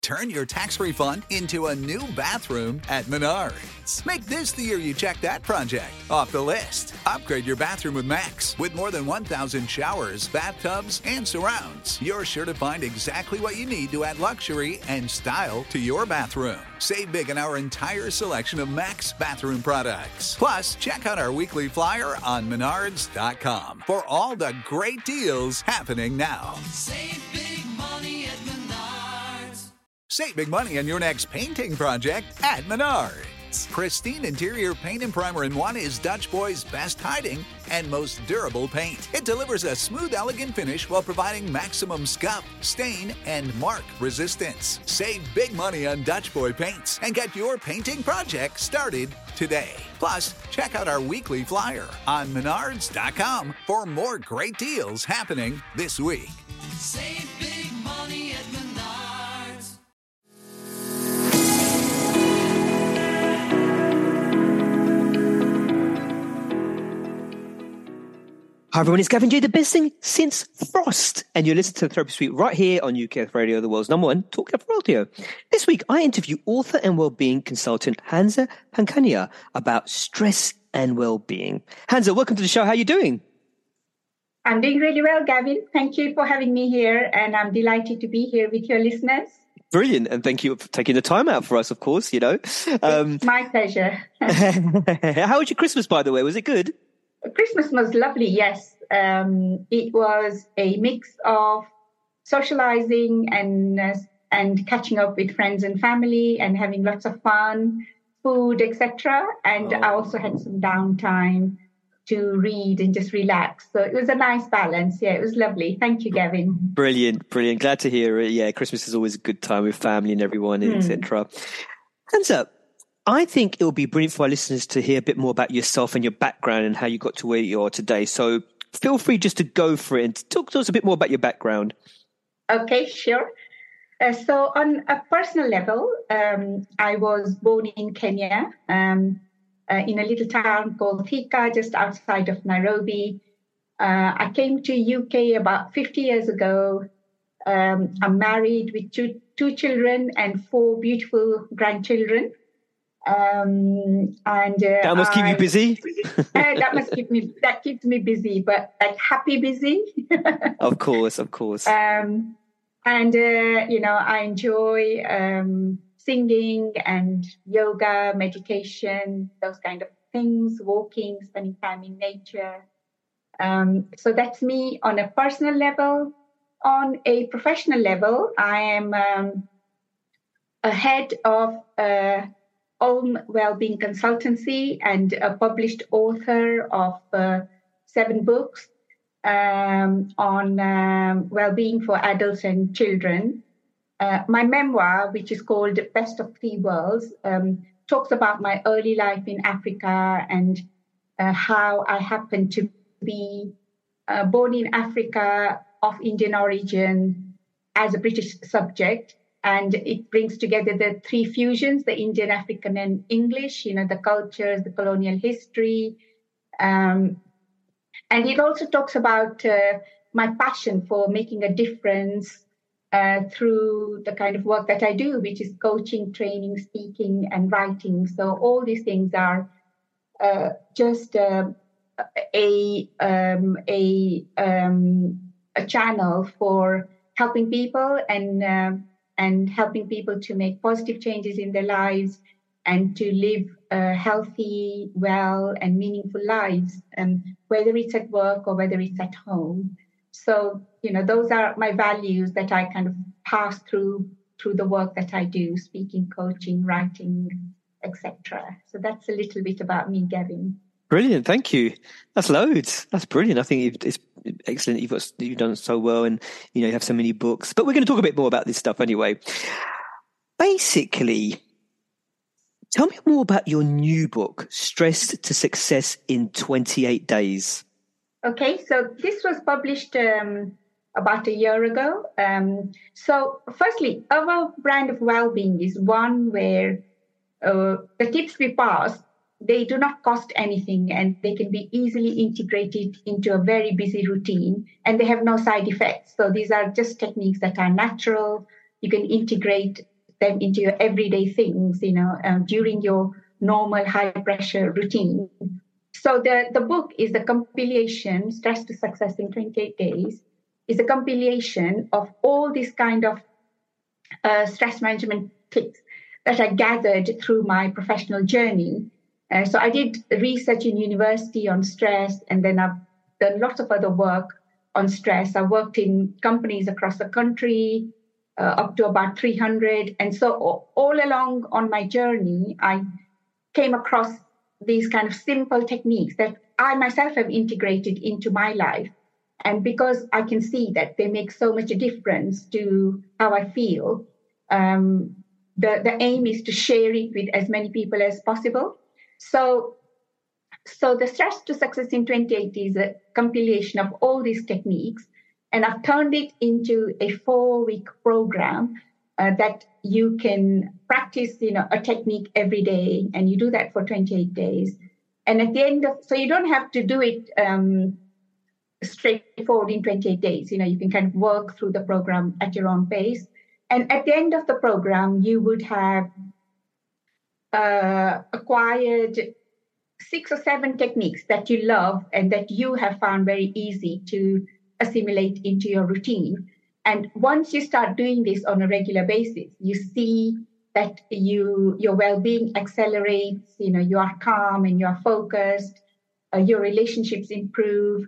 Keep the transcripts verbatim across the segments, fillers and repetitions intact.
Turn your tax refund into a new bathroom at Menards. Make this the year you check that project off the list. Upgrade your bathroom with Max. With more than one thousand showers, bathtubs, and surrounds, you're sure to find exactly what you need to add luxury and style to your bathroom. Save big on our entire selection of Max bathroom products. Plus, check out our weekly flyer on menards dot com for all the great deals happening now. Save big money at Menards. Save big money on your next painting project at Menards. Pristine interior paint and primer in one is Dutch Boy's best hiding and most durable paint. It delivers a smooth, elegant finish while providing maximum scuff, stain, and mark resistance. Save big money on Dutch Boy paints and get your painting project started today. Plus, check out our weekly flyer on menards dot com for more great deals happening this week. Save big money at Menards. Hi everyone, it's Gavin J, the best thing since Frost, and you're listening to the Therapy Suite right here on U K F Radio, the world's number one talk health radio. This week, I interview author and well-being consultant Hansa Pankania about stress and well-being. Hansa, welcome to the show. How are you doing? I'm doing really well, Gavin. Thank you for having me here, and I'm delighted to be here with your listeners. Brilliant, and thank you for taking the time out for us, of course, you know. Um, it's my pleasure. How was your Christmas, by the way? Was it good? Christmas was lovely, yes. Um, it was a mix of socializing and uh, and catching up with friends and family and having lots of fun, food, et cetera. And Oh. I also had some downtime to read and just relax. So it was a nice balance. Yeah, it was lovely. Thank you, Gavin. Brilliant, brilliant. Glad to hear it. Yeah, Christmas is always a good time with family and everyone, Hmm. et cetera. Hands up. I think it will be brilliant for our listeners to hear a bit more about yourself and your background and how you got to where you are today. So feel free just to go for it and talk to us a bit more about your background. Okay, sure. Uh, so on a personal level, um, I was born in Kenya, um, uh, in a little town called Thika, just outside of Nairobi. Uh, I came to U K about fifty years ago. Um, I'm married with two, two children and four beautiful grandchildren. Um, and uh, That must keep you I- busy. uh, that must keep me that keeps me busy, but like happy busy. Of course, of course. Um, and, uh, you know, I enjoy um, singing and yoga, meditation, those kind of things, walking, spending time in nature. Um, so that's me on a personal level. On a professional level, I am um, a head of uh, Ulm Wellbeing Consultancy and a published author of uh, seven books um, on um, well-being for adults and children. Uh, my memoir, which is called Best of Three Worlds, um, talks about my early life in Africa and uh, how I happened to be uh, born in Africa of Indian origin as a British subject. And it brings together the three fusions, the Indian, African, and English, you know, the cultures, the colonial history. Um, and it also talks about uh, my passion for making a difference uh, through the kind of work that I do, which is coaching, training, speaking, and writing. So all these things are uh, just uh, a, um, a, um, a channel for helping people and uh, and helping people to make positive changes in their lives and to live uh, healthy, well, and meaningful lives, um, whether it's at work or whether it's at home. So, you know, those are my values that I kind of pass through through the work that I do, speaking, coaching, writing, et cetera. So that's a little bit about me, Gavin. Brilliant, thank you. That's loads. That's brilliant. I think it's excellent. You've got you've done so well, and you know you have so many books. But we're going to talk a bit more about this stuff anyway. Basically, tell me more about your new book, Stressed to Success in twenty-eight days. Okay, so this was published um, about a year ago. Um, so, firstly, our brand of well-being is one where uh, the tips we pass, they do not cost anything and they can be easily integrated into a very busy routine and they have no side effects. So these are just techniques that are natural. You can integrate them into your everyday things, you know, um, during your normal high pressure routine. So the, the book is a compilation, Stress to Success in twenty-eight days, is a compilation of all these kind of uh, stress management tips that I gathered through my professional journey. Uh, so I did research in university on stress, and then I've done lots of other work on stress. I worked in companies across the country, uh, up to about three hundred. And so all, all along on my journey, I came across these kind of simple techniques that I myself have integrated into my life. And because I can see that they make so much difference to how I feel, um, the, the aim is to share it with as many people as possible. So, so the Stress to Success in twenty-eight is a compilation of all these techniques, and I've turned it into a four-week program uh, that you can practice, you know, a technique every day, and you do that for twenty-eight days. And at the end of, so you don't have to do it um, straightforward in twenty-eight days. You know, you can kind of work through the program at your own pace. And at the end of the program, you would have uh, acquired six or seven techniques that you love and that you have found very easy to assimilate into your routine. And once you start doing this on a regular basis, you see that you your well-being accelerates, you know, you are calm and you are focused, uh, your relationships improve.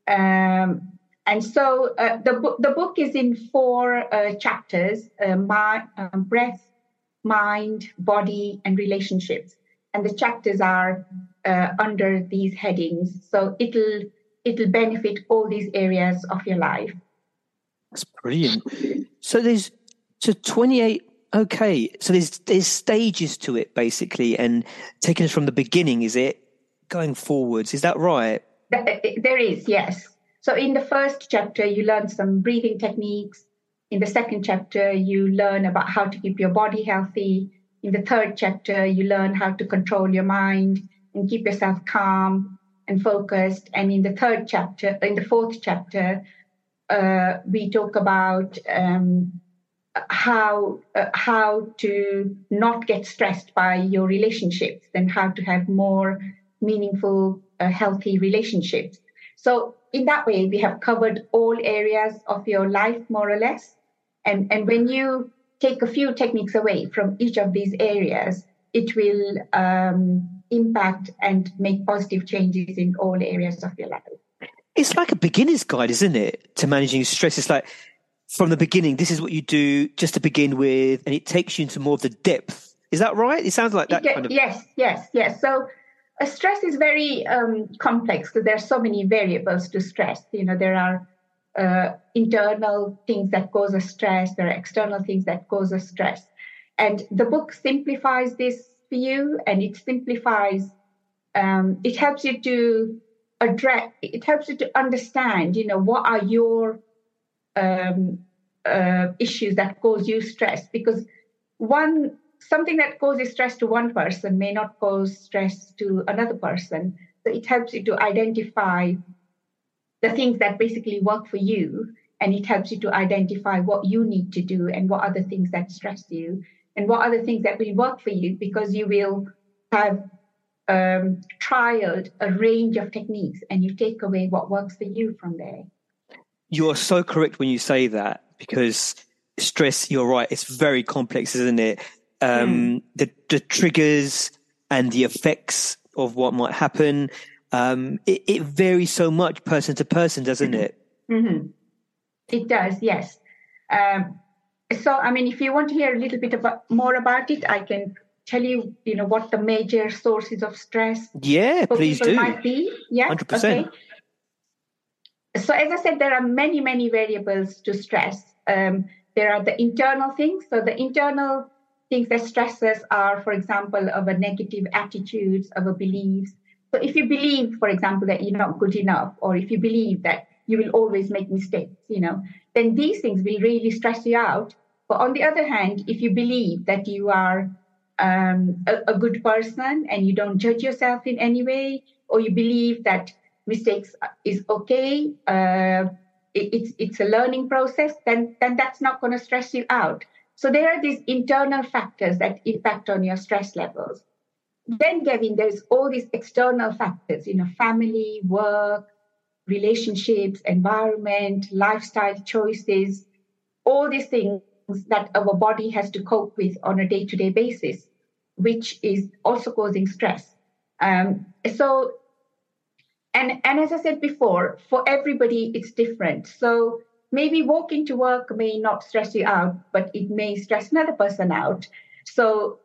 Um, and so uh, the, book, the book is in four uh, chapters, uh, my, um, breath, mind, body, and relationships. And the chapters are uh, under these headings. So it'll it'll benefit all these areas of your life. That's brilliant. So there's so twenty-eight. Okay, so there's there's stages to it basically, and taking us from the beginning, is it going forwards? Is that right? There is, yes. So in the first chapter, you learn some breathing techniques. In the second chapter, you learn about how to keep your body healthy. In the third chapter, you learn how to control your mind and keep yourself calm and focused. And in the third chapter, in the fourth chapter, uh, we talk about um, how uh, how to not get stressed by your relationships and how to have more meaningful, uh, healthy relationships. So in that way, we have covered all areas of your life, more or less. And, and when you take a few techniques away from each of these areas, it will um, impact and make positive changes in all areas of your life. It's like a beginner's guide, isn't it, to managing stress? It's like, from the beginning, this is what you do just to begin with, and it takes you into more of the depth. Is that right? It sounds like that it, kind of... Yes, yes, yes. So uh, stress is very um, complex because there are so many variables to stress. You know, there are uh, internal things that cause us stress. There are external things that cause us stress. And the book simplifies this for you, and it simplifies, um, it helps you to address, it helps you to understand, you know, what are your um, uh, issues that cause you stress. Because one, something that causes stress to one person may not cause stress to another person. So it helps you to identify the things that basically work for you, and it helps you to identify what you need to do and what are the things that stress you and what are the things that will work for you, because you will have um, trialed a range of techniques and you take away what works for you from there. You are so correct when you say that, because stress, you're right, it's very complex, isn't it? Um, mm. the, the triggers and the effects of what might happen, um, it, it varies so much person to person, doesn't it? Mm-hmm. It does, yes. Um, so, I mean, if you want to hear a little bit about, more about it, I can tell you, you know, what the major sources of stress yeah, for please people do. might be. Yeah, one hundred percent. Okay. So as I said, there are many, many variables to stress. Um, there are the internal things. So the internal things that stress us are, for example, our negative attitudes, our beliefs. So if you believe, for example, that you're not good enough, or if you believe that you will always make mistakes, you know, then these things will really stress you out. But on the other hand, if you believe that you are um, a, a good person and you don't judge yourself in any way, or you believe that mistakes is okay, uh, it, it's it's a learning process, then then that's not going to stress you out. So there are these internal factors that impact on your stress levels. Then, Gavin, there's all these external factors, you know, family, work, relationships, environment, lifestyle choices, all these things that our body has to cope with on a day-to-day basis, which is also causing stress. Um, so, and, and as I said before, for everybody, it's different. So maybe walking to work may not stress you out, but it may stress another person out. So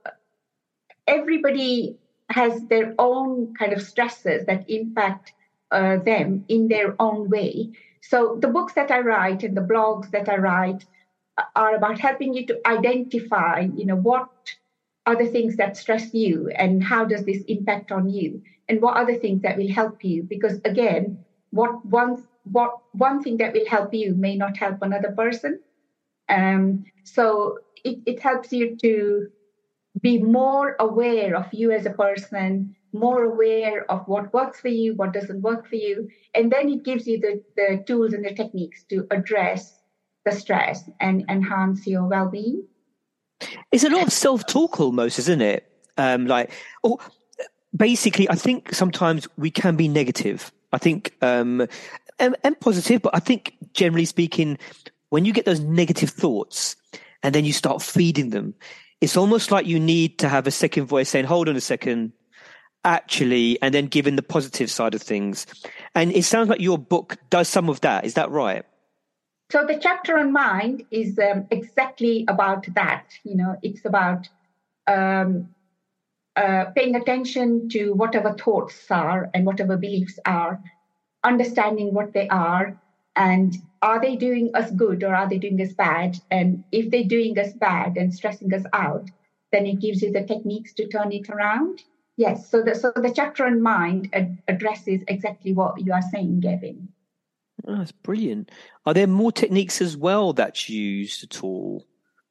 everybody has their own kind of stresses that impact uh, them in their own way. So the books that I write and the blogs that I write are about helping you to identify, you know, what are the things that stress you and how does this impact on you, and what are the things that will help you. Because again, what one what one thing that will help you may not help another person. Um, so it, it helps you to be more aware of you as a person, more aware of what works for you, what doesn't work for you. And then it gives you the, the tools and the techniques to address the stress and enhance your well-being. It's a lot of self-talk almost, isn't it? Um, like, or basically, I think sometimes we can be negative. I think, um, and, and positive, but I think generally speaking, when you get those negative thoughts and then you start feeding them, it's almost like you need to have a second voice saying, hold on a second, actually, and then giving the positive side of things. And it sounds like your book does some of that. Is that right? So the chapter on mind is um, exactly about that. You know, it's about um, uh, paying attention to whatever thoughts are and whatever beliefs are, understanding what they are, and are they doing us good or are they doing us bad? And if they're doing us bad and stressing us out, then it gives you the techniques to turn it around. Yes, so the, so the chapter on mind ad- addresses exactly what you are saying, Gavin. Oh, that's brilliant. Are there more techniques as well that's used at all?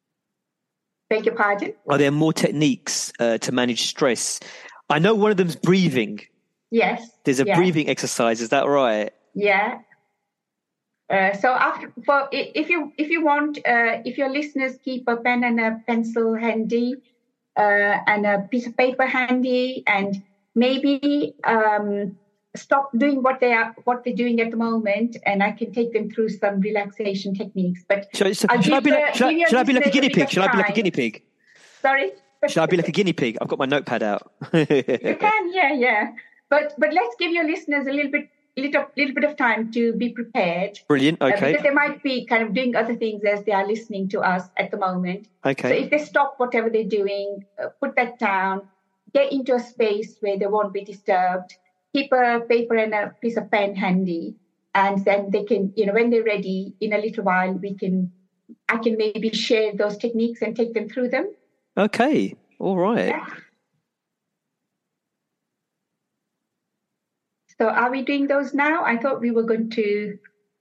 Beg your pardon? Are there more techniques uh, to manage stress? I know one of them's breathing. Yes. There's a yeah. breathing exercise. Is that right? Yeah. Uh, so after, for if you if you want, uh, if your listeners keep a pen and a pencil handy, uh, and a piece of paper handy, and maybe um, stop doing what they are what they're doing at the moment, and I can take them through some relaxation techniques. But should, so, should I be like, should I, should I be like a guinea pig? Should I be like a guinea pig? Sorry. Should I be like a guinea pig? I've got my notepad out. You can, yeah, yeah. But but let's give your listeners a little bit. Little, little bit of time to be prepared. Brilliant, okay. Uh, because they might be kind of doing other things as they are listening to us at the moment. Okay. So if they stop whatever they're doing, uh, put that down, get into a space where they won't be disturbed, keep a paper and a piece of pen handy, and then they can, you know, when they're ready, in a little while, we can, I can maybe share those techniques and take them through them. Okay, all right. Yeah. So are we doing those now? I thought we were going to...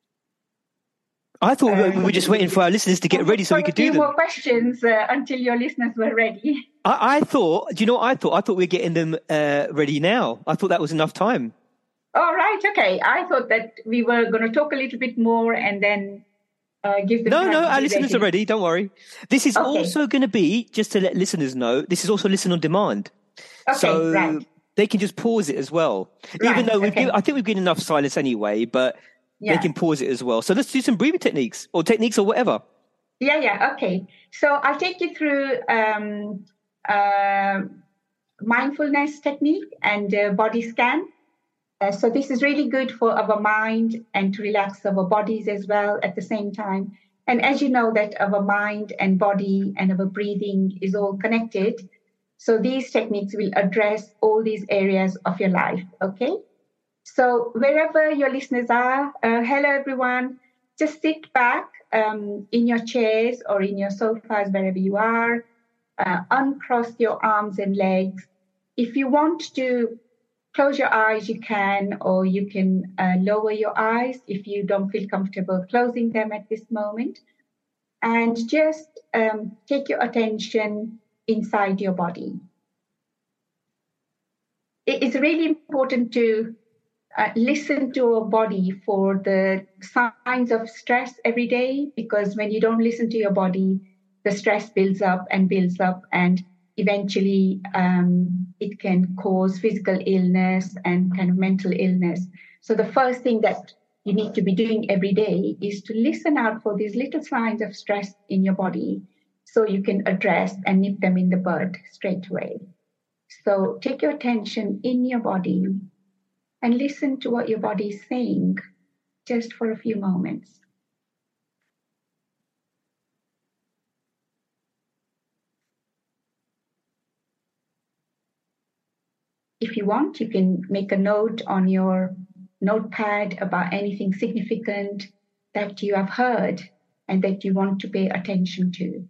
I thought uh, we were just waiting for our listeners to get ready so we could do them. A few more questions uh, until your listeners were ready. I, I thought, do you know what I thought? I thought we were getting them uh, ready now. I thought that was enough time. All right, okay. I thought that we were going to talk a little bit more and then uh, give them No, time no, to our be listeners ready. are ready. Don't worry. This is Okay. also going to be, just to let listeners know, this is also listen on demand. Okay, so right. they can just pause it as well. Right, Even though we've okay. given, I think we've given enough silence anyway, but Yeah. they can pause it as well. So let's do some breathing techniques or techniques or whatever. Yeah, yeah, okay. So I'll take you through um, uh, mindfulness technique and uh, body scan. Uh, so this is really good for our mind and to relax our bodies as well at the same time. And as you know that our mind and body and our breathing is all connected. So these techniques will address all these areas of your life, okay? So wherever your listeners are, uh, hello everyone, just sit back um, in your chairs or in your sofas, wherever you are, uh, uncross your arms and legs. If you want to close your eyes, you can, or you can uh, lower your eyes if you don't feel comfortable closing them at this moment. And just um, take your attention inside your body. It is really important to uh, listen to our body for the signs of stress every day, because when you don't listen to your body, the stress builds up and builds up, and eventually um, it can cause physical illness and kind of mental illness. So the first thing that you need to be doing every day is to listen out for these little signs of stress in your body so you can address and nip them in the bud straight away. So take your attention in your body and listen to what your body is saying just for a few moments. If you want, you can make a note on your notepad about anything significant that you have heard and that you want to pay attention to.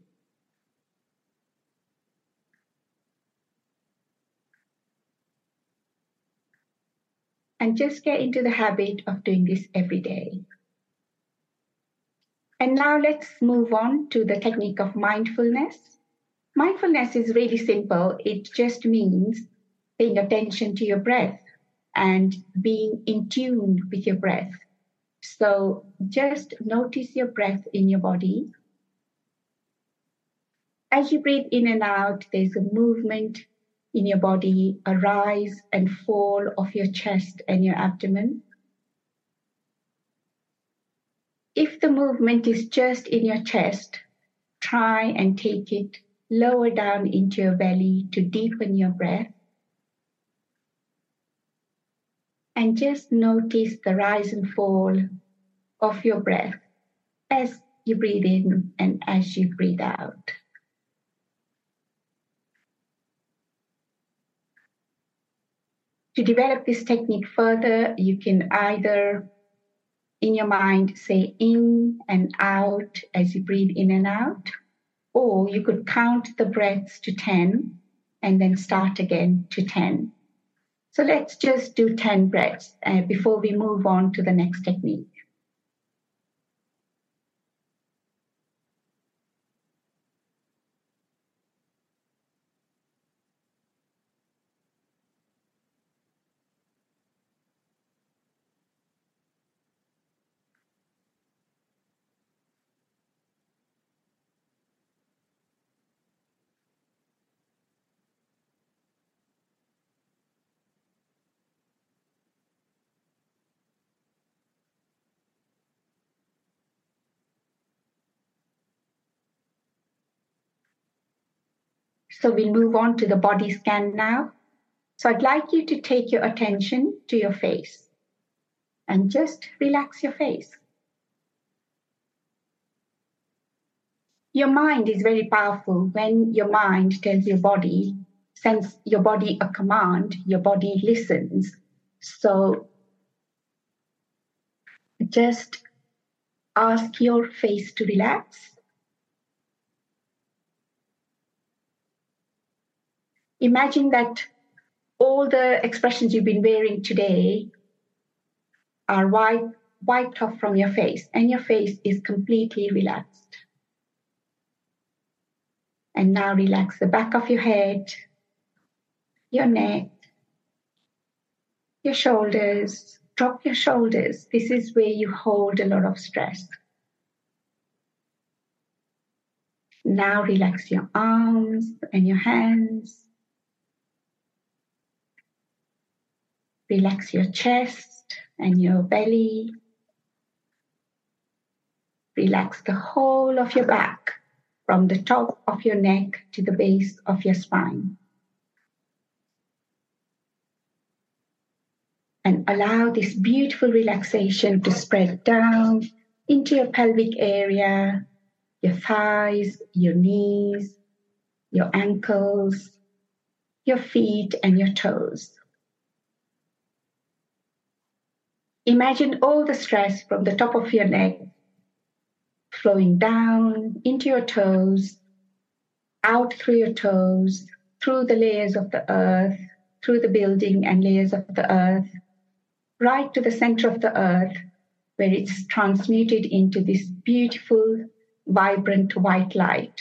And just get into the habit of doing this every day. And now let's move on to the technique of mindfulness. Mindfulness is really simple. It just means paying attention to your breath and being in tune with your breath. So just notice your breath in your body. As you breathe in and out, there's a movement in your body, a rise and fall of your chest and your abdomen. If the movement is just in your chest, try and take it lower down into your belly to deepen your breath. And just notice the rise and fall of your breath as you breathe in and as you breathe out. To develop this technique further, you can either in your mind say in and out as you breathe in and out, or you could count the breaths to ten and then start again to ten. So let's just do ten breaths uh, before we move on to the next technique. So we'll move on to the body scan now. So I'd like you to take your attention to your face and just relax your face. Your mind is very powerful. When your mind tells your body, sends your body a command, your body listens. So just ask your face to relax. Imagine that all the expressions you've been wearing today are wiped, wiped off from your face, and your face is completely relaxed. And now relax the back of your head, your neck, your shoulders. Drop your shoulders. This is where you hold a lot of stress. Now relax your arms and your hands. Relax your chest and your belly. Relax the whole of your back, from the top of your neck to the base of your spine. And allow this beautiful relaxation to spread down into your pelvic area, your thighs, your knees, your ankles, your feet, and your toes. Imagine all the stress from the top of your neck flowing down into your toes, out through your toes, through the layers of the earth, through the building and layers of the earth, right to the center of the earth, where it's transmuted into this beautiful, vibrant white light.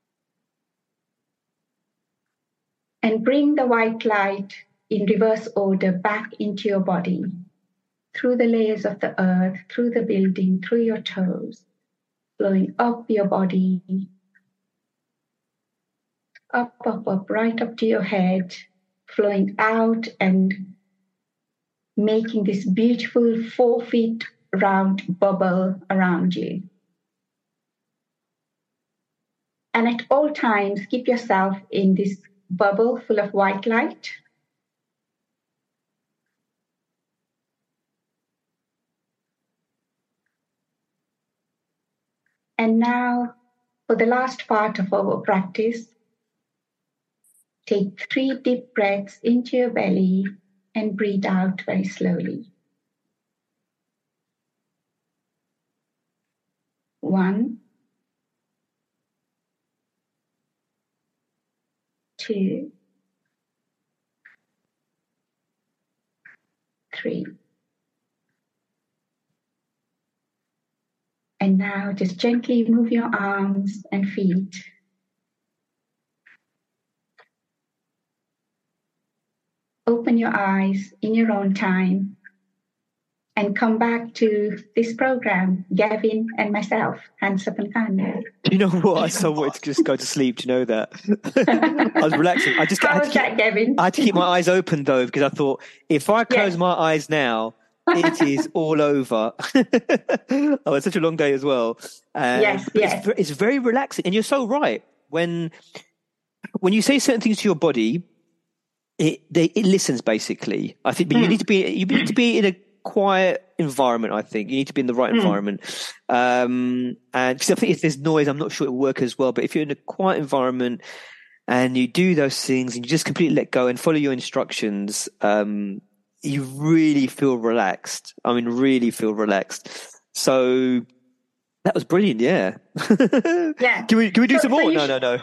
And bring the white light in reverse order back into your body, through the layers of the earth, through the building, through your toes, flowing up your body, up, up, up, right up to your head, flowing out and making this beautiful four feet round bubble around you. And at all times, keep yourself in this bubble full of white light. And now, for the last part of our practice, take three deep breaths into your belly and breathe out very slowly. One, two, three. And now just gently move your arms and feet. Open your eyes in your own time and come back to this program, Gavin and myself, Hands Up and Kanya. Do you know what? I so wanted to just go to sleep. Do you know that? I was relaxing. I just How I had, was to keep, that, Gavin? I had to keep my eyes open though, because I thought if I close Yes. my eyes now, it is all over. Oh, it's such a long day as well. Um, Yes, but yes. It's, ve- it's very relaxing, and you're so right. When when you say certain things to your body, it they, it listens basically. I think, but you Mm. need to be you need to be in a quiet environment. I think you need to be in the right Mm. environment. Um, and because I think if there's noise, I'm not sure it will work as well. But if you're in a quiet environment and you do those things and you just completely let go and follow your instructions, um, you really feel relaxed. I mean, really feel relaxed. So that was brilliant. Yeah. Yeah. Can we can we do So- some so more? you No, no, no.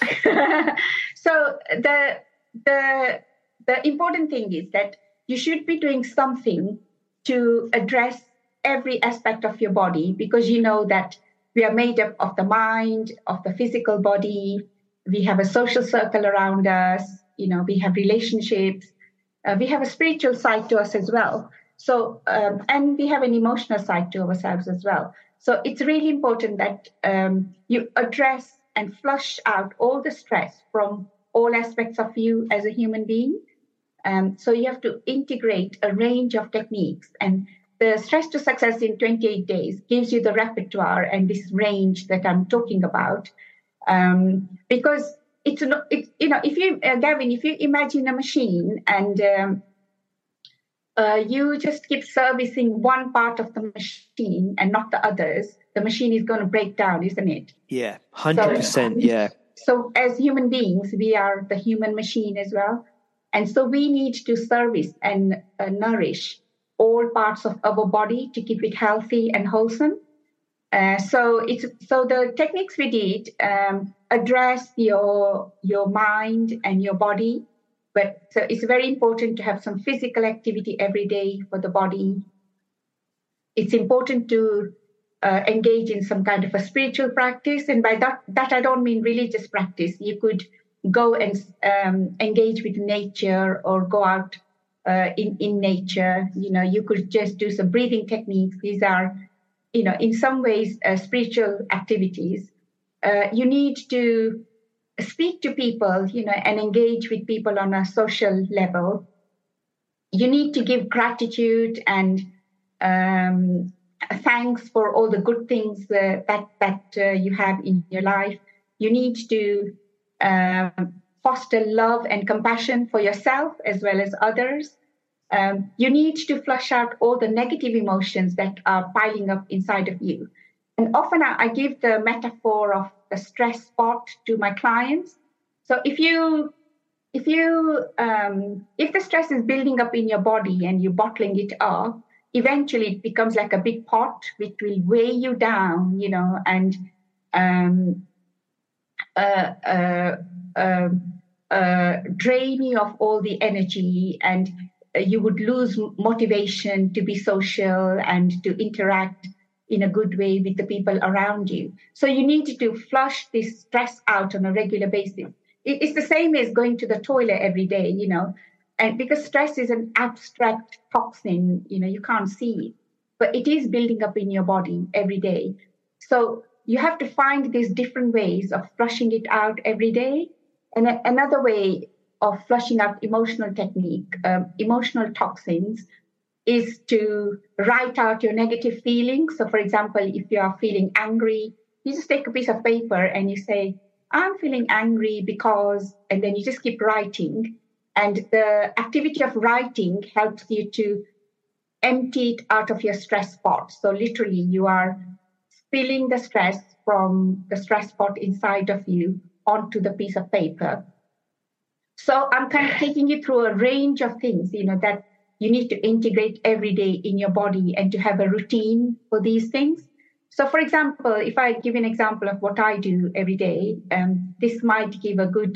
So the the the important thing is that you should be doing something to address every aspect of your body, because you know that we are made up of the mind, of the physical body. We have a social circle around us. You know, we have relationships. Uh, we have a spiritual side to us as well. So, um, and we have an emotional side to ourselves as well. So it's really important that um, you address and flush out all the stress from all aspects of you as a human being. Um, so you have to integrate a range of techniques, and the Stress to Success in twenty-eight days gives you the repertoire and this range that I'm talking about. Um, because it's, no- it's, you know, if you, uh, Gavin, if you imagine a machine and um, uh, you just keep servicing one part of the machine and not the others, the machine is going to break down, isn't it? Yeah, hundred percent. Yeah. So as human beings, we are the human machine as well. And so we need to service and uh, nourish all parts of our body to keep it healthy and wholesome. Uh, so it's so the techniques we did um, address your your mind and your body, but so it's very important to have some physical activity every day for the body. It's important to uh, engage in some kind of a spiritual practice, and by that that I don't mean religious practice. You could go and um, engage with nature or go out uh, in in nature. You know, you could just do some breathing techniques. These are, you know, in some ways, uh, spiritual activities. Uh, you need to speak to people, you know, and engage with people on a social level. You need to give gratitude and um, thanks for all the good things uh, that that uh, you have in your life. You need to um, foster love and compassion for yourself as well as others. Um, you need to flush out all the negative emotions that are piling up inside of you. And often I, I give the metaphor of the stress spot to my clients. So if you, if you, um, if the stress is building up in your body and you're bottling it up, eventually it becomes like a big pot which will weigh you down, you know, and um, uh, uh, uh, uh, drain you of all the energy, and you would lose motivation to be social and to interact in a good way with the people around you. So you need to flush this stress out on a regular basis. It's the same as going to the toilet every day, you know, and because stress is an abstract toxin, you know, you can't see it, but it is building up in your body every day. So you have to find these different ways of flushing it out every day. And a- another way of flushing out emotional technique, um, emotional toxins, is to write out your negative feelings. So, for example, if you are feeling angry, you just take a piece of paper and you say, I'm feeling angry because, and then you just keep writing. And the activity of writing helps you to empty it out of your stress spot. So literally you are spilling the stress from the stress spot inside of you onto the piece of paper. So I'm kind of taking you through a range of things, you know, that you need to integrate every day in your body and to have a routine for these things. So, for example, if I give an example of what I do every day, um, this might give a good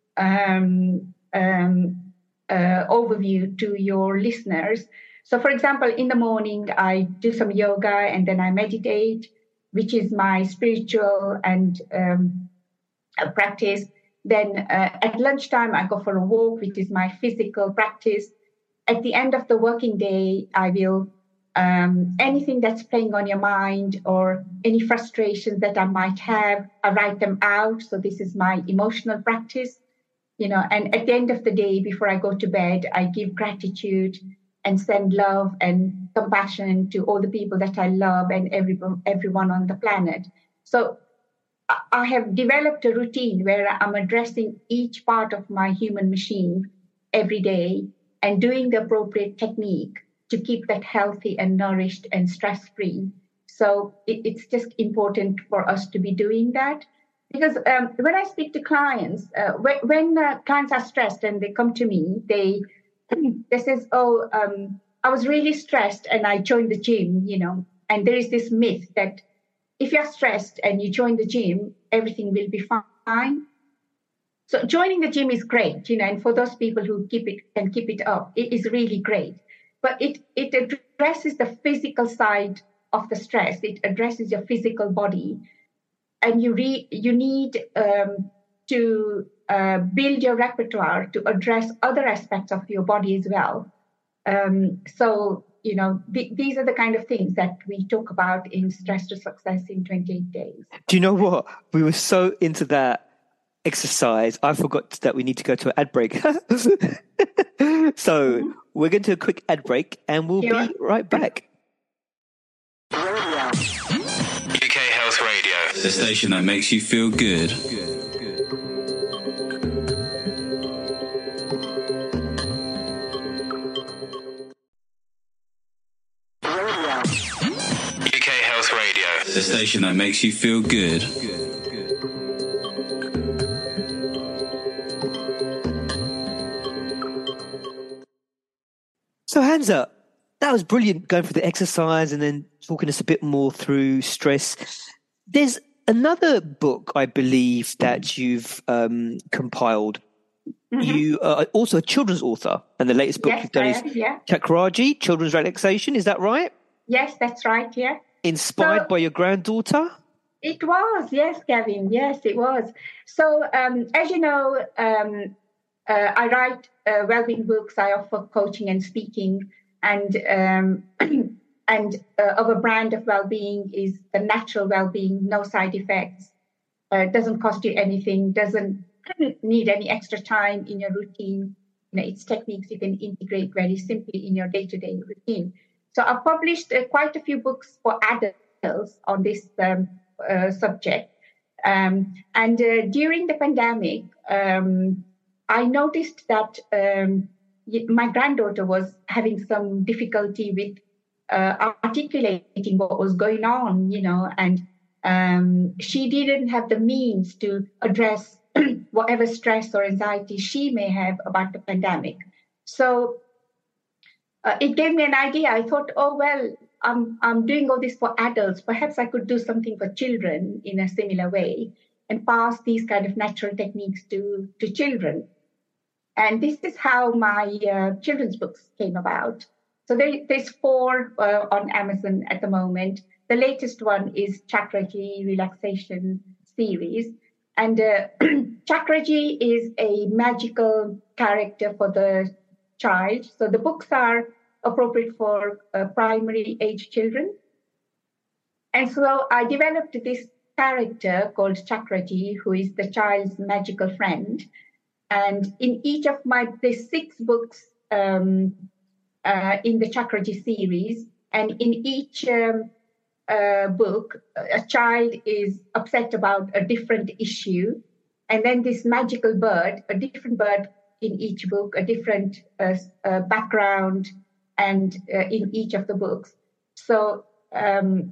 um, um, uh, overview to your listeners. So, for example, in the morning, I do some yoga and then I meditate, which is my spiritual and um, uh, practice. Then uh, at lunchtime, I go for a walk, which is my physical practice. At the end of the working day, I will Um, anything that's playing on your mind or any frustrations that I might have, I write them out. So this is my emotional practice, you know, and at the end of the day, before I go to bed, I give gratitude and send love and compassion to all the people that I love and everyone, everyone on the planet. So I have developed a routine where I'm addressing each part of my human machine every day and doing the appropriate technique to keep that healthy and nourished and stress-free. So it, it's just important for us to be doing that. Because um, when I speak to clients, uh, when, when uh, clients are stressed and they come to me, they they says, oh, um, I was really stressed and I joined the gym, you know, and there is this myth that if you're stressed and you join the gym, everything will be fine. So joining the gym is great, you know, and for those people who keep it and keep it up, it is really great. But it, it addresses the physical side of the stress. It addresses your physical body. And you re, you need um, to uh, build your repertoire to address other aspects of your body as well. Um, so, you know, th- these are the kind of things that we talk about in Stress to Success in twenty-eight days. Do you know what? We were so into that exercise, I forgot that we need to go to an ad break. So mm-hmm. We're going to a quick ad break and we'll sure. be right back. U K Health Radio, the station that makes you feel good. U K Health Radio, the station that makes you feel good. So Hamza, that was brilliant going through the exercise and then talking us a bit more through stress. There's another book, I believe, that you've um, compiled. Mm-hmm. You are also a children's author, and the latest book yes, you've done I is am, yeah. Chakraji, Children's Relaxation. Is that right? Yes, that's right, yeah. Inspired so, by your granddaughter? It was, yes, Gavin. Yes, it was. So, um, as you know, um, uh, I write uh, wellbeing books. I offer coaching and speaking, and um, and uh, our brand of wellbeing is the natural wellbeing, no side effects. Uh, doesn't cost you anything. Doesn't need any extra time in your routine. You know, it's techniques you can integrate very simply in your day-to-day routine. So I've published uh, quite a few books for adults on this um, uh, subject. Um, and uh, during the pandemic, um, I noticed that um, my granddaughter was having some difficulty with uh, articulating what was going on, you know, and um, she didn't have the means to address whatever stress or anxiety she may have about the pandemic. So uh, it gave me an idea. I thought, oh, well, I'm, I'm doing all this for adults. Perhaps I could do something for children in a similar way and pass these kind of natural techniques to, to children. And this is how my uh, children's books came about. So there, there's four uh, on Amazon at the moment. The latest one is Chakraji Relaxation Series. And uh, Chakraji is a magical character for the child. So the books are appropriate for uh, primary age children. And so I developed this character called Chakraji, who is the child's magical friend. And in each of my, there's six books um, uh, in the Chakraji series. And in each um, uh, book, a child is upset about a different issue. And then this magical bird, a different bird in each book, a different uh, uh, background, and uh, in each of the books. So, um,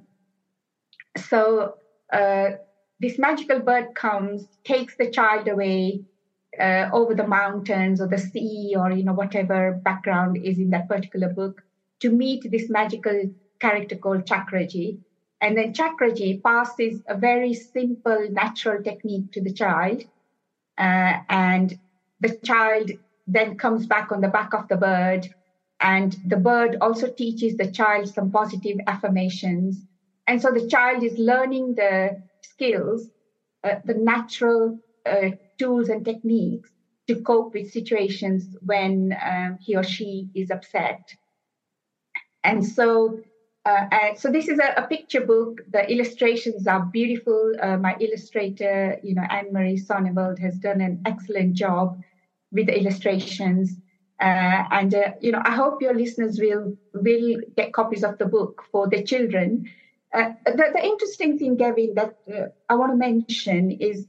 so uh, this magical bird comes, takes the child away uh, over the mountains or the sea, or you know whatever background is in that particular book, to meet this magical character called Chakraji. And then Chakraji passes a very simple, natural technique to the child, uh, and the child then comes back on the back of the bird. And the bird also teaches the child some positive affirmations. And so the child is learning the skills, uh, the natural uh, tools and techniques to cope with situations when um, he or she is upset. And so uh, uh, so this is a, a picture book. The illustrations are beautiful. Uh, my illustrator, you know, Anne-Marie Sonneveld, has done an excellent job with the illustrations. Uh, and, uh, you know, I hope your listeners will will get copies of the book for their children. Uh, the, the interesting thing, Gavin, that uh, I want to mention is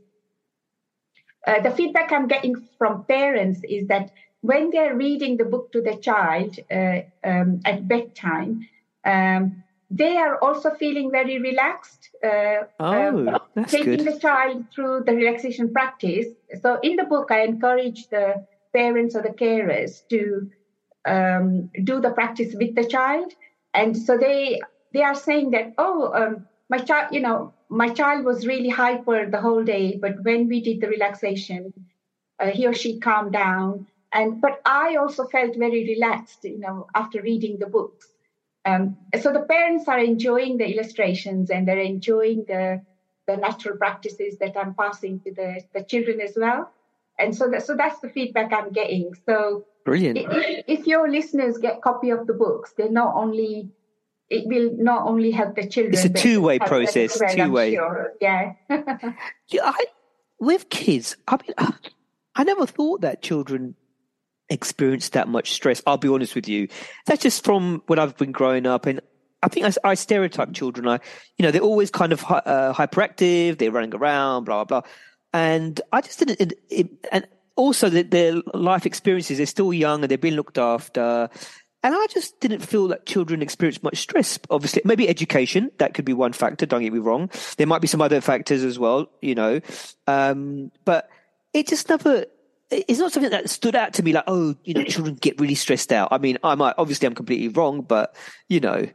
uh, the feedback I'm getting from parents is that when they're reading the book to their child uh, um, at bedtime, um, they are also feeling very relaxed. Uh, oh, uh, that's taking good. the child through the relaxation practice. So in the book, I encourage the parents or the carers to um, do the practice with the child. And so they they are saying that, oh, um, my child, you know, my child was really hyper the whole day, but when we did the relaxation, uh, he or she calmed down. And but I also felt very relaxed, you know, after reading the books. Um, so the parents are enjoying the illustrations and they're enjoying the the natural practices that I'm passing to the, the children as well. And so that, so that's the feedback I'm getting. So Brilliant. If, if your listeners get copy of the books, they not only it will not only help the children. It's a but two-way help them process. as well, I'm Two-way. sure. Yeah. Yeah, I, with kids, I mean, I never thought that children experience that much stress. I'll be honest with you. That's just from when I've been growing up, and I think I, I stereotype children. I, you know, they're always kind of uh, hyperactive. They're running around, blah blah blah. And I just didn't. It, it, and also that their life experiences, they're still young and they're being looked after. And I just didn't feel that children experience much stress. Obviously, maybe education, that could be one factor, don't get me wrong. There might be some other factors as well, you know. Um, but it just never, it's not something that stood out to me like, oh, you know, children get really stressed out. I mean, I might, obviously I'm completely wrong, but, you know.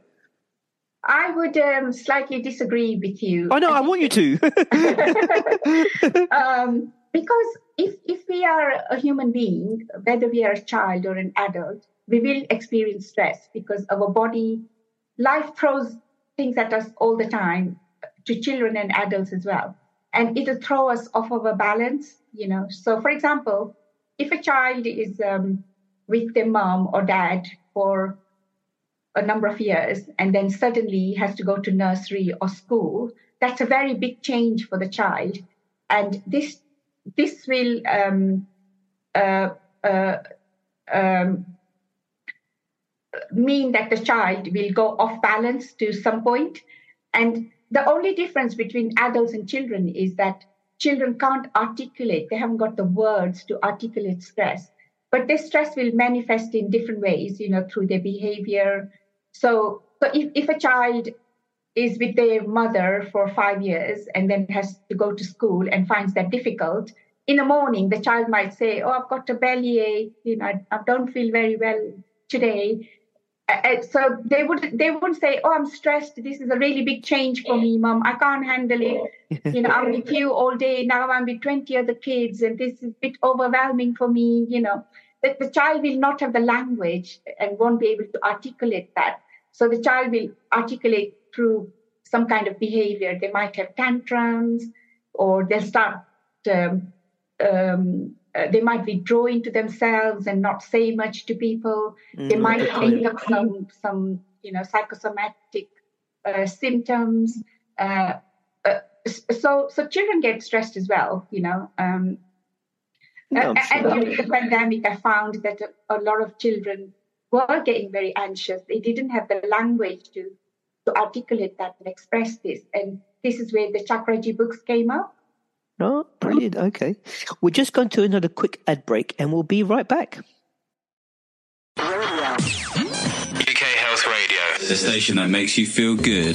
I would um, slightly disagree with you. I know, I, I want you to. um, because if, if we are a human being, whether we are a child or an adult, we will experience stress because our body, life throws things at us all the time, to children and adults as well. And it'll throw us off of our balance, you know. So, for example, if a child is um, with their mom or dad for a number of years and then suddenly has to go to nursery or school, that's a very big change for the child. And this this will um, uh, uh, um, mean that the child will go off balance to some point. And the only difference between adults and children is that children can't articulate, they haven't got the words to articulate stress. But this stress will manifest in different ways, you know, through their behavior. So, so if, if a child is with their mother for five years and then has to go to school and finds that difficult, in the morning, the child might say, oh, I've got a bellyache, you know, I, I don't feel very well today. Uh, so they would they wouldn't say, oh, I'm stressed. This is a really big change for me, Mom. I can't handle it. You know, I'm with you all day. Now I'm with twenty other kids and this is a bit overwhelming for me. You know, that the child will not have the language and won't be able to articulate that. So the child will articulate through some kind of behavior. They might have tantrums or they'll start, um, um, uh, they might withdraw into themselves and not say much to people. Mm, they might bring up some, some, you know, psychosomatic uh, symptoms. Uh, uh, so, so children get stressed as well, you know. Um, No, I'm Uh, sure. and during the pandemic, I found that a, a lot of children were getting very anxious. They didn't have the language to, to articulate that and express this. And this is where the Chakraji books came up. Oh, brilliant. Okay. We're just going to another quick ad break and we'll be right back. U K Health Radio, the station that makes you feel good.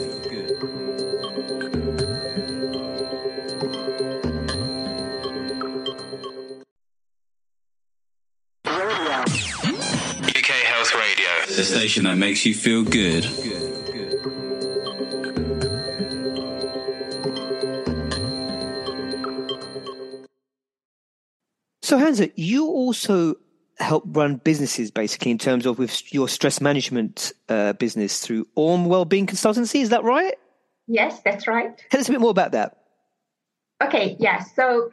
U K Health Radio, the station that makes you feel good. So, Hansa, you also help run businesses, basically, in terms of with your stress management uh, business through Orm Wellbeing Consultancy. Is that right? Yes, that's right. Tell us a bit more about that. Okay, yeah. So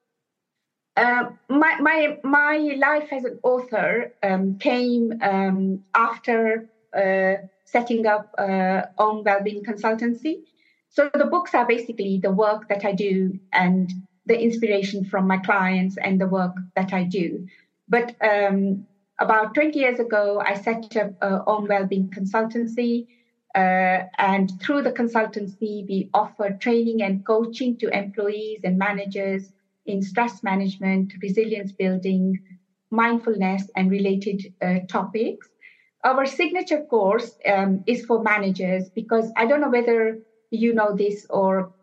uh, my my my life as an author um, came um, after uh, setting up uh, Orm Wellbeing Consultancy. So the books are basically the work that I do and the inspiration from my clients and the work that I do. But um, about twenty years ago, I set up uh, Orm Wellbeing Consultancy. Uh, and through the consultancy, we offer training and coaching to employees and managers in stress management, resilience building, mindfulness, and related uh, topics. Our signature course um, is for managers because I don't know whether you know this or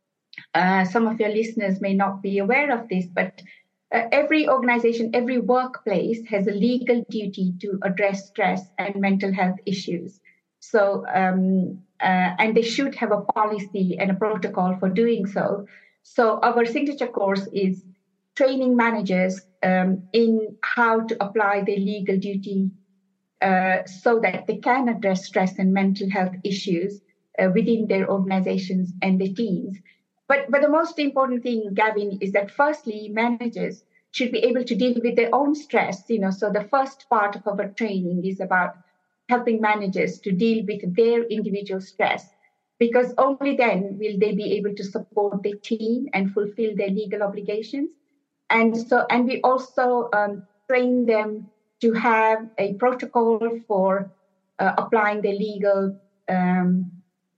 uh, some of your listeners may not be aware of this, but uh, every organization, every workplace has a legal duty to address stress and mental health issues. So, um, uh, and they should have a policy and a protocol for doing so. So our signature course is training managers um, in how to apply their legal duty uh, so that they can address stress and mental health issues uh, within their organizations and their teams. But, but the most important thing, Gavin, is that firstly, managers should be able to deal with their own stress. You know, so the first part of our training is about helping managers to deal with their individual stress, because only then will they be able to support their team and fulfill their legal obligations. And so, and we also um, train them to have a protocol for uh, applying their legal um,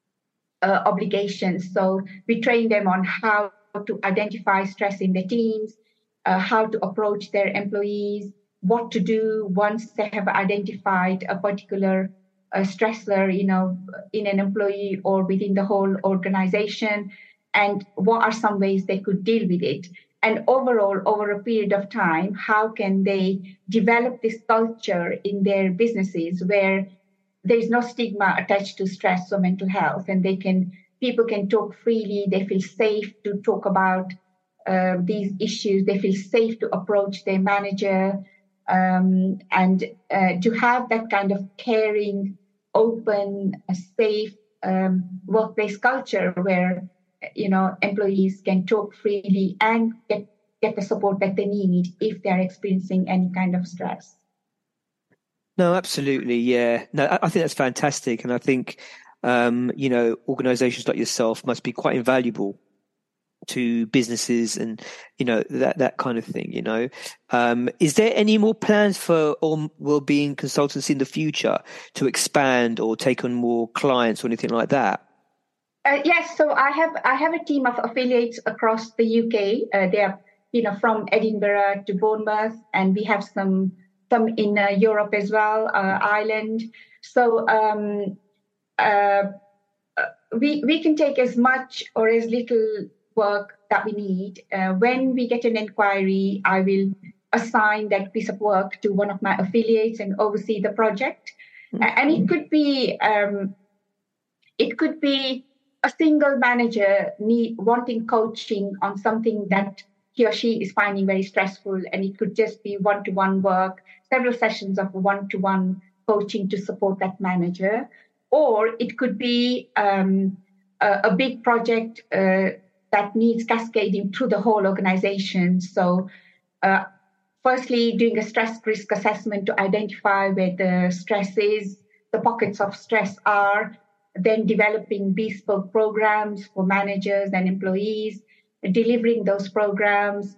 uh, obligations. So we train them on how to identify stress in their teams, uh, how to approach their employees, what to do once they have identified a particular uh, stressor, you know, in an employee or within the whole organization, and what are some ways they could deal with it. And overall, over a period of time, how can they develop this culture in their businesses where there's no stigma attached to stress or mental health, and they can, people can talk freely, they feel safe to talk about uh, these issues, they feel safe to approach their manager, um, and uh, to have that kind of caring, open, safe um, workplace culture where, you know, employees can talk freely and get, get the support that they need if they're experiencing any kind of stress. No, absolutely. Yeah. No, I, I think that's fantastic. And I think, um, you know, organizations like yourself must be quite invaluable to businesses and, you know, that, that kind of thing, you know. Um, is there any more plans for Orm Wellbeing Consultancy in the future to expand or take on more clients or anything like that? Uh, yes, so I have I have a team of affiliates across the U K. Uh, they are, you know, from Edinburgh to Bournemouth, and we have some some in uh, Europe as well, uh, Ireland. So um, uh, we we can take as much or as little work that we need. Uh, when we get an inquiry, I will assign that piece of work to one of my affiliates and oversee the project. Mm-hmm. And it could be um, it could be a single manager need, wanting coaching on something that he or she is finding very stressful, and it could just be one-to-one work, several sessions of one-to-one coaching to support that manager. Or it could be um, a, a big project uh, that needs cascading through the whole organization. So uh, firstly, doing a stress risk assessment to identify where the stress is, the pockets of stress are, then developing bespoke programs for managers and employees, delivering those programs,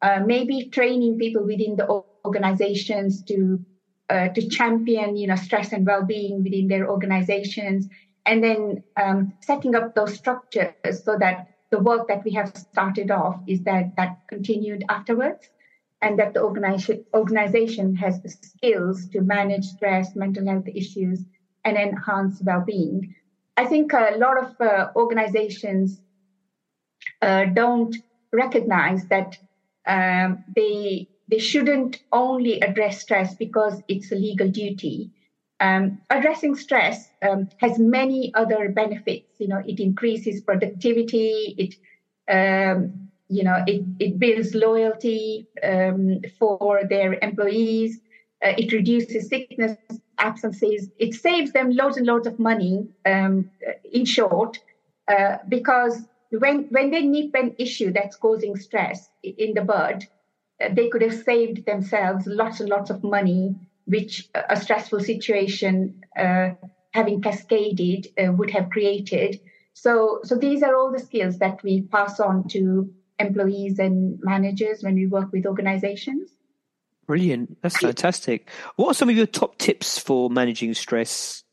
uh, maybe training people within the organizations to uh, to champion, you know, stress and well-being within their organizations, and then um, setting up those structures so that the work that we have started off is that that continued afterwards, and that the organization organization has the skills to manage stress, mental health issues, and enhance well-being. I think a lot of uh, organizations uh, don't recognize that um, they they shouldn't only address stress because it's a legal duty. Um, addressing stress um, has many other benefits. You know, it increases productivity. It um, you know it it builds loyalty um, for their employees. Uh, it reduces sickness absences. It saves them loads and loads of money. Um, in short, uh, because when when they nip an issue that's causing stress in the bud, uh, they could have saved themselves lots and lots of money, which a stressful situation uh, having cascaded uh, would have created. So, so these are all the skills that we pass on to employees and managers when we work with organizations. Brilliant. That's fantastic. What are some of your top tips for managing stress?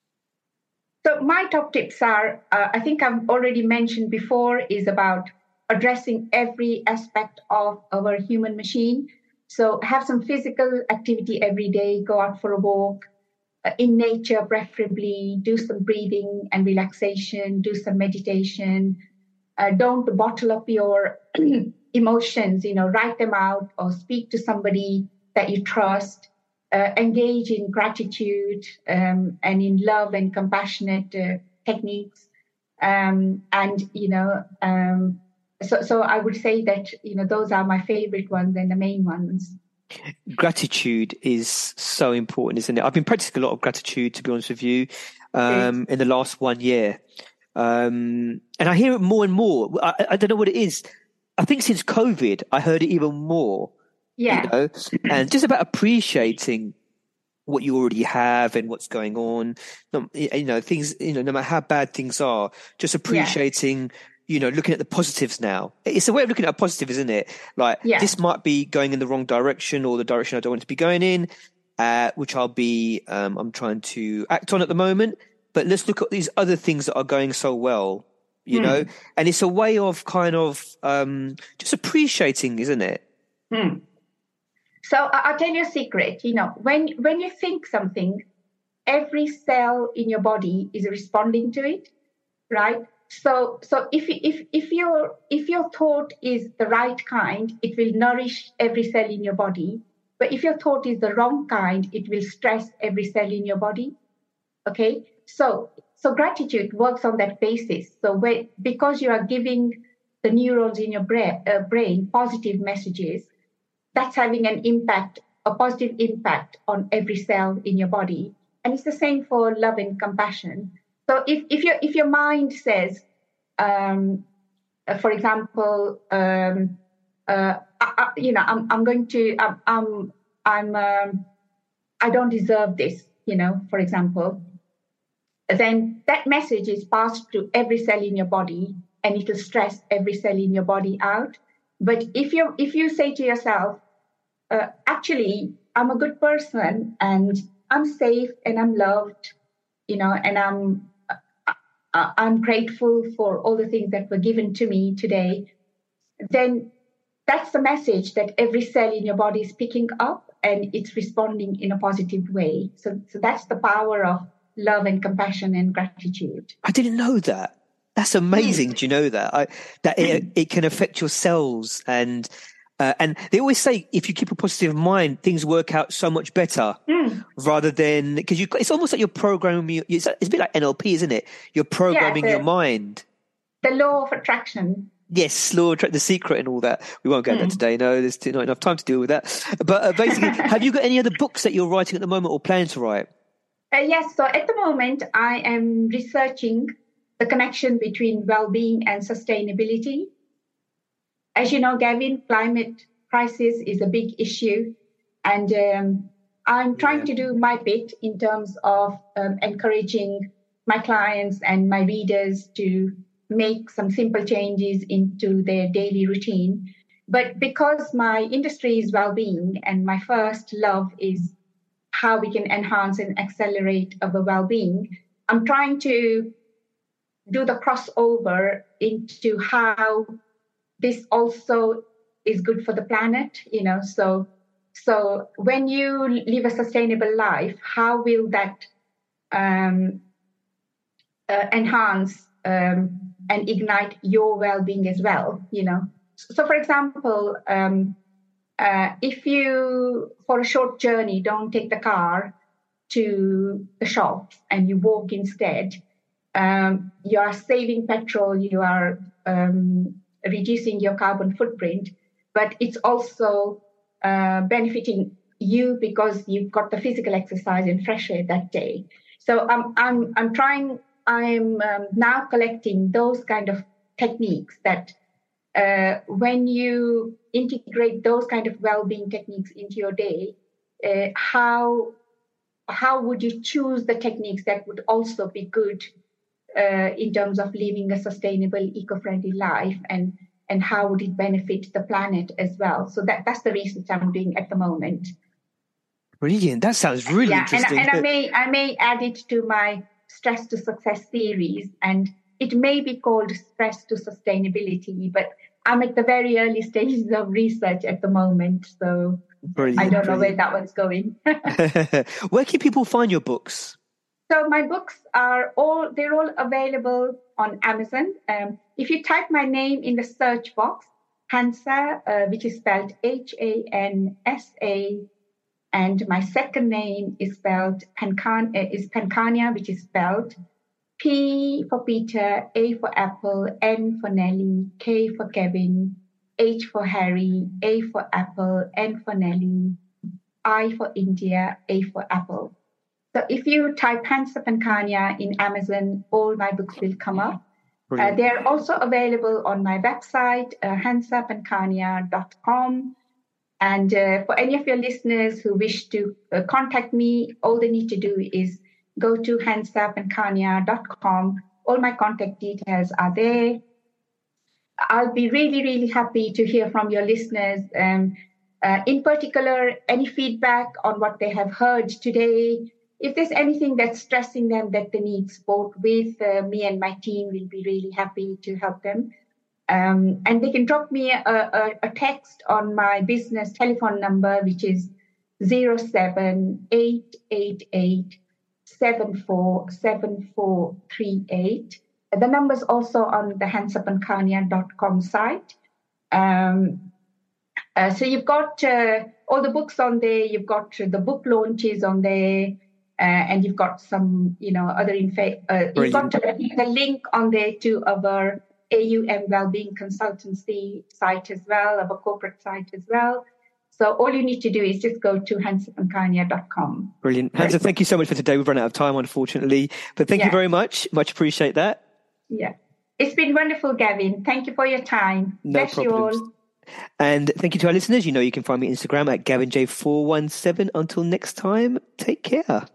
So my top tips are, uh, I think I've already mentioned before, is about addressing every aspect of our human machine. So have some physical activity every day, go out for a walk, uh, in nature preferably, do some breathing and relaxation, do some meditation. Uh, don't bottle up your emotions, you know, write them out or speak to somebody that you trust. Uh, engage in gratitude um, and in love and compassionate uh, techniques. Um, and, you know, um, so, so I would say that, you know, those are my favorite ones and the main ones. Gratitude is so important, isn't it? I've been practicing a lot of gratitude, to be honest with you, um, in the last one year. Um, and I hear it more and more. I, I don't know what it is. I think since COVID, I heard it even more. Yeah. You know, and just about appreciating what you already have and what's going on. You know, things, you know, no matter how bad things are, just appreciating, yeah. you know, looking at the positives now. It's a way of looking at a positive, isn't it? Like, yeah. this might be going in the wrong direction or the direction I don't want it to be going in, uh, which I'll be, um, I'm trying to act on at the moment. But let's look at these other things that are going so well, you mm. know? And it's a way of kind of um, just appreciating, isn't it? Mm. So I'll tell you a secret. You know, when when you think something, every cell in your body is responding to it, right? So so if if if your if your thought is the right kind, it will nourish every cell in your body. But if your thought is the wrong kind, it will stress every cell in your body. Okay. So so gratitude works on that basis. So when, because you are giving the neurons in your brain, uh, brain positive messages, that's having an impact, a positive impact on every cell in your body. And it's the same for love and compassion. So if, if, your, if your mind says, um, uh, for example, um, uh, I, I, you know, I'm, I'm going to, I'm, I'm, I'm um, I don't deserve this, you know, for example, then that message is passed to every cell in your body and it will stress every cell in your body out. But if you if you say to yourself, uh, actually, I'm a good person and I'm safe and I'm loved, you know, and I'm uh, I'm grateful for all the things that were given to me today, then that's the message that every cell in your body is picking up and it's responding in a positive way. So, so that's the power of love and compassion and gratitude. I didn't know that. That's amazing. Mm. Do you know that? I, that it, it can affect your cells, and uh, and they always say if you keep a positive mind, things work out so much better. Mm. Rather than because you, it's almost like you're programming. It's, it's a bit like N L P, isn't it? You're programming yeah, the, your mind. The law of attraction. Yes, law of attraction, the secret, and all that. We won't go into mm. that today. No, there's not enough time to deal with that. But uh, basically, have you got any other books that you're writing at the moment or planning to write? Uh, yes. So at the moment, I am researching the connection between well-being and sustainability. As you know, Gavin, climate crisis is a big issue. And um, I'm trying yeah. to do my bit in terms of um, encouraging my clients and my readers to make some simple changes into their daily routine. but because my industry is well-being and my first love is how we can enhance and accelerate our well-being, I'm trying to do the crossover into how this also is good for the planet, you know. So, so when you live a sustainable life, how will that um, uh, enhance um, and ignite your well-being as well, you know? So, for example, um, uh, if you, for a short journey, don't take the car to the shops and you walk instead, um, you are saving petrol, you are um, reducing your carbon footprint, but it's also uh, benefiting you because you've got the physical exercise and fresh air that day. So I'm I'm I'm trying. I'm um, now collecting those kind of techniques that uh, when you integrate those kind of well-being techniques into your day, uh, how how would you choose the techniques that would also be good uh, in terms of living a sustainable, eco-friendly life, and and how would it benefit the planet as well? So that, that's the research I'm doing at the moment. Brilliant. That sounds really yeah, interesting. And, and I may I may add it to my Stress to Success series, and it may be called Stress to Sustainability, but I'm at the very early stages of research at the moment, so brilliant, I don't brilliant. know where that one's going. Where can people find your books? So my books are all, they're all available on Amazon. Um, if you type my name in the search box, Hansa, uh, which is spelled H A N S A, and my second name is spelled Pancan- uh, is Pankania, which is spelled P for Peter, A for Apple, N for Nelly, K for Kevin, H for Harry, A for Apple, N for Nelly, I for India, A for Apple. So if you type Hansa Pankania in Amazon, all my books will come up. Uh, they're also available on my website, uh, hansa pankania dot com. And uh, for any of your listeners who wish to uh, contact me, all they need to do is go to hansa pankania dot com. All my contact details are there. I'll be really, really happy to hear from your listeners. Um, uh, in particular, any feedback on what they have heard today. If there's anything that's stressing them that they need support with, uh, me and my team will be really happy to help them. Um, and they can drop me a, a, a text on my business telephone number, which is zero seven eight eight eight seven four seven four three eight. The number's also on the hansa pankania dot com site. Um, uh, so you've got uh, all the books on there. You've got the book launches on there. Uh, and you've got some, you know, other info. Uh, you've got the link on there to our A U M Wellbeing Consultancy site as well, our corporate site as well. So all you need to do is just go to hansa pankania dot com. Brilliant. Hansa, thank you so much for today. We've run out of time, unfortunately. But thank yeah. you very much. Much appreciate that. Yeah. It's been wonderful, Gavin. Thank you for your time. No Bless problems. you all. And thank you to our listeners. You know, you can find me on Instagram at Gavin J four one seven. Until next time, take care.